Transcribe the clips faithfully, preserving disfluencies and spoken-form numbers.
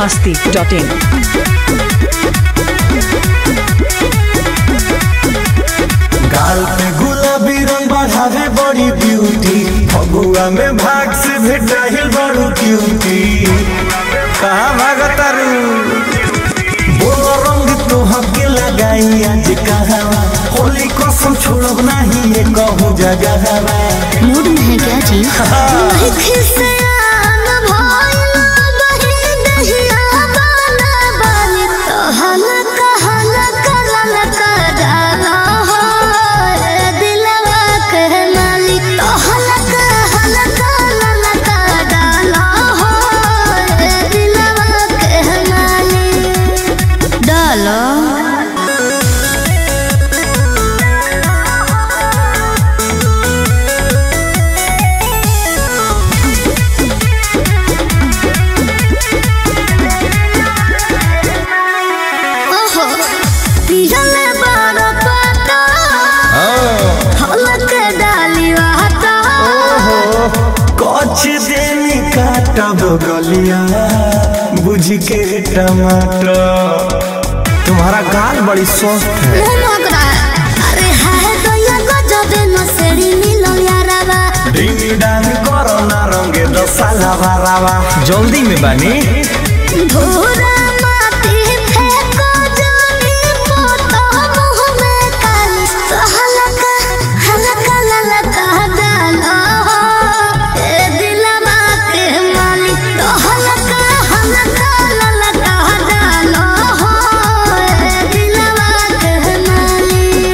मस्ती dot इन। गाल पे गुलाबी रंग बढ़ावे बड़ी ब्यूटी, फगुआ में भाग से भेटाइल बड़ू क्यूटी। कहाँ भागतारू बोलो रंग तो हके लगाई आज कहवा, होली कसम छोड़ब नहीं ये कहूँ जगह। मूड में है क्या जी? वही खिसियान भइल बही दहिया बाला बाली, तो हल्का हल्का ललका डाला हो रे दिलवा के माली, तो हल्का हल्का ललका डाला हो रे दिलवा के माली। डालो काटब गलिया बुझ के टमाटर, तुम्हारा गाल बड़ी सॉफ्ट है। अरे है तो ये गजबे नसेड़ी मिलन यारावा, डिंगी डांग करो ना रंगे दो साला बारावा। जल्दी में बानी धूरा माटी फेंको जानी पोतो मुँह में काली, तो हल्का हल्का ललका डालो ए दिलवा के माली, तो हल्का हल्का ललका डालो ए दिलवा के माली।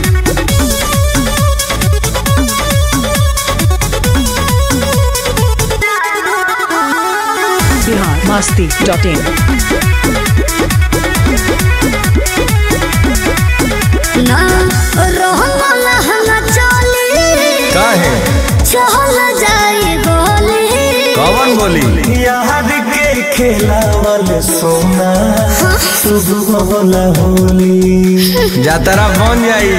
बिहार मस्ती डॉट इन। ना रोहन लहंगा चोली काहे चल जाए गोली, कौन बोली यार के खेलावल सोना सुबह होला होली जातरा बन जाई।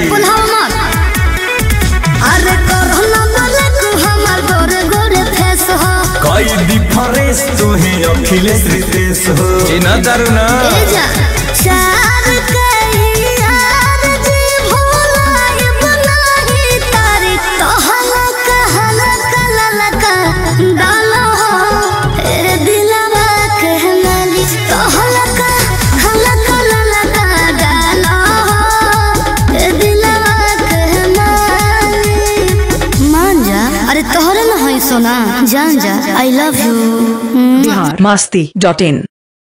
अरे कोरोना वाला को हमार गोरे गोरे फेस हो, कोई डिफरेंस तू है अखिलेश रितेश हो। चिन्ह दारू ना जा चार कई यार जी भुलाए बनाही तारी, तो हल्का हल्का ललका डालो ए दिलवा के माली, तो हल्का हल्का ललका डालो ए दिलवा के माली। मान जा, अरे तोहरे न होई सोना, जान जा आई लव यू। बिहार मस्ती डॉट इन।